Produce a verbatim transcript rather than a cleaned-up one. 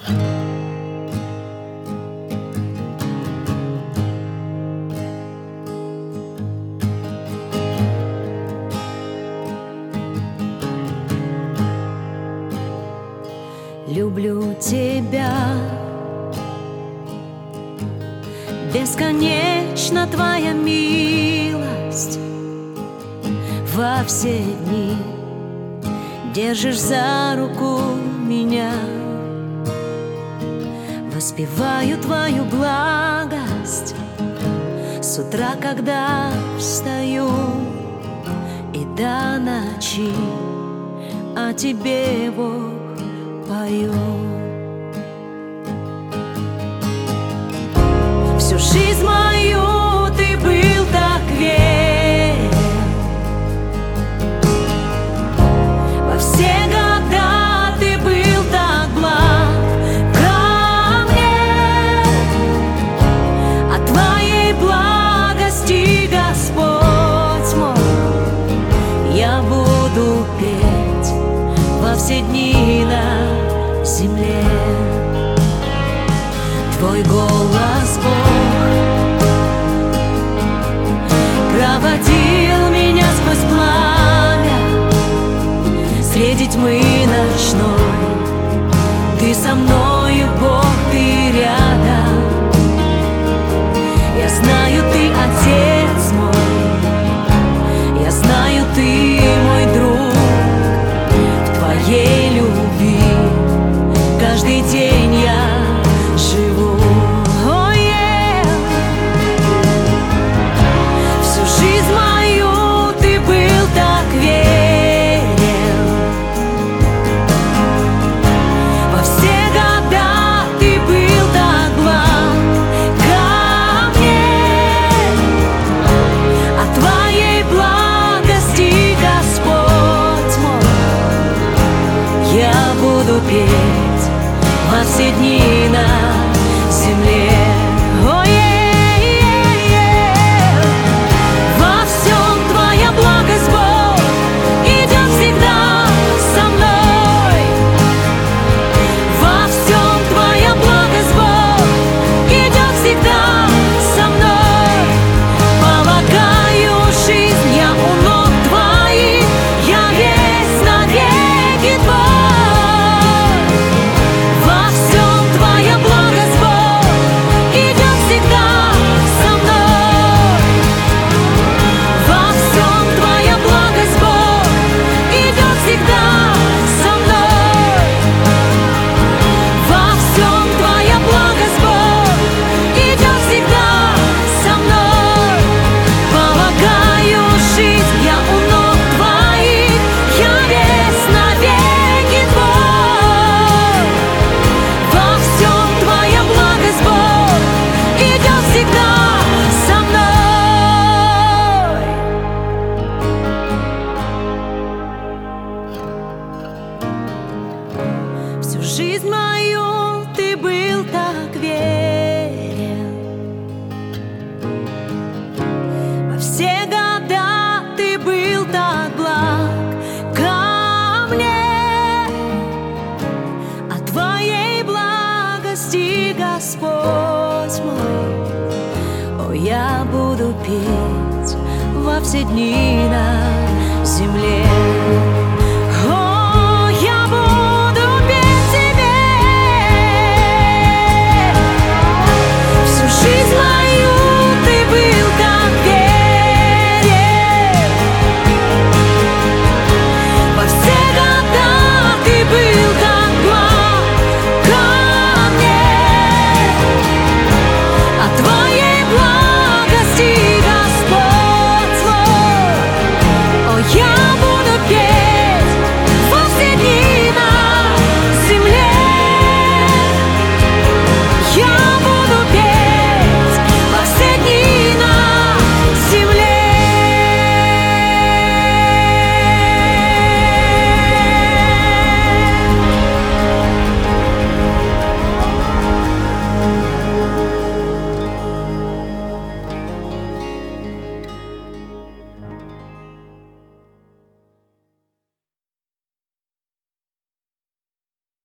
Люблю тебя, бесконечна твоя милость. Во все дни держишь за руку меня. Воспеваю твою благость с утра, когда встаю, и до ночи о тебе, Бог, пою. Всю жизнь мою ты был так верен, во все года ты был так благ ко мне. О твоей благости, Господь мой, я буду петь во все дни на земле. Твой голос, Бог, проводил меня сквозь пламя, среди тьмы ночной. Ты со мною, Бог, ты рядом. Я знаю, ты Отец мой, я знаю, ты мой друг. В твоей любви каждый день я живу. Oh, yeah. Всю жизнь мою ты был так верен, во все года ты был так благ ко мне. О твоей благости, Господь мой, я буду петь во все дни на земле. Oh, yeah, yeah, yeah. Во всем твоя благость, Бог, идет всегда со мной. Во всем твоя благость, Бог, идет всегда со мной. Полагаю, жизнь я у ног твоих, я весь навеки твой. Во всем твоя благость, Бог, идет всегда со мной. Во всем твоя благость, Бог, идет всегда со мной. Во всем твоя благость, Бог, идет всегда со мной. Полагаю, жизнь я у ног твоих, я весь навеки твой. Во всем твоя благость, Бог, идет всегда со мной. Всю жизнь мою ты был так верен, во все года ты был так благ ко мне. О твоей благости, Господь мой, о, я буду петь во все дни на земле.